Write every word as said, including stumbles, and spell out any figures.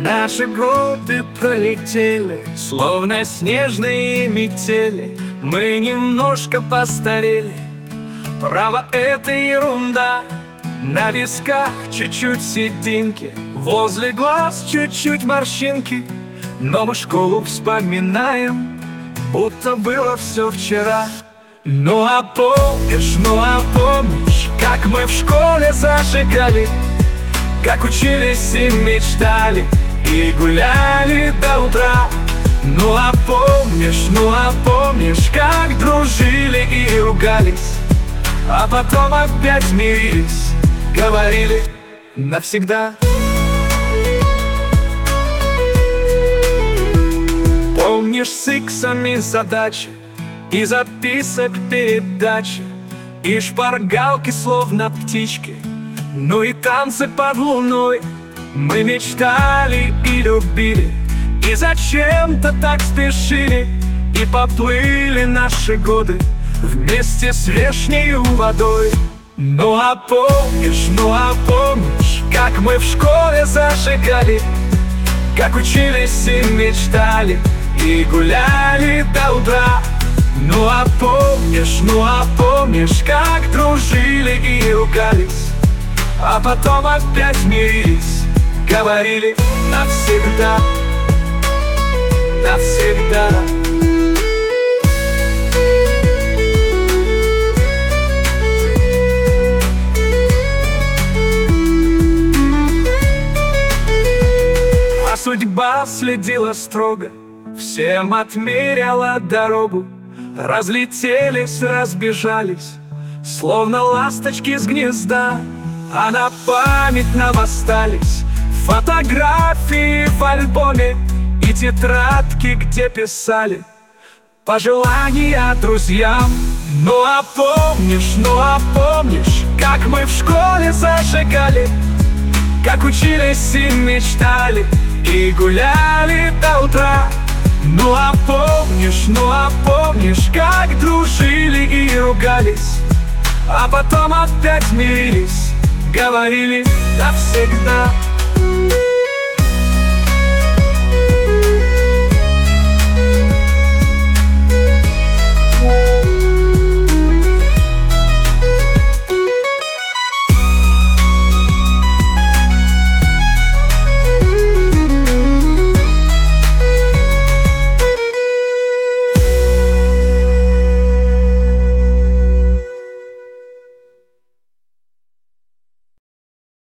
Наши годы пролетели, словно снежные метели. Мы немножко постарели, право, это ерунда. На висках чуть-чуть сединки, возле глаз чуть-чуть морщинки. Но мы школу вспоминаем, будто было все вчера. Ну а помнишь, ну а помнишь, как мы в школе зажигали, как учились и мечтали, и гуляли до утра. Ну а помнишь, ну а помнишь, как дружили и ругались, а потом опять мирились, говорили навсегда. Помнишь с иксами задачи и записок передачи, и шпаргалки словно птички, ну и танцы под луной. Мы мечтали и любили, и зачем-то так спешили, и поплыли наши годы вместе с вешнею водой. Ну а помнишь, ну а помнишь, как мы в школе зажигали, как учились и мечтали, и гуляли до утра. Ну а помнишь, ну а помнишь, как дружили и ругались, а потом опять мирились, говорили навсегда, навсегда. А судьба следила строго, всем отмеряла дорогу. Разлетелись, разбежались, словно ласточки с гнезда. А на память нам остались фотографии в альбоме и тетрадки, где писали пожелания друзьям. Ну а помнишь, ну а помнишь, как мы в школе зажигали, как учились и мечтали, и гуляли до утра. Ну а помнишь, ну а помнишь, как дружили и ругались, а потом опять мирились, говорили навсегда.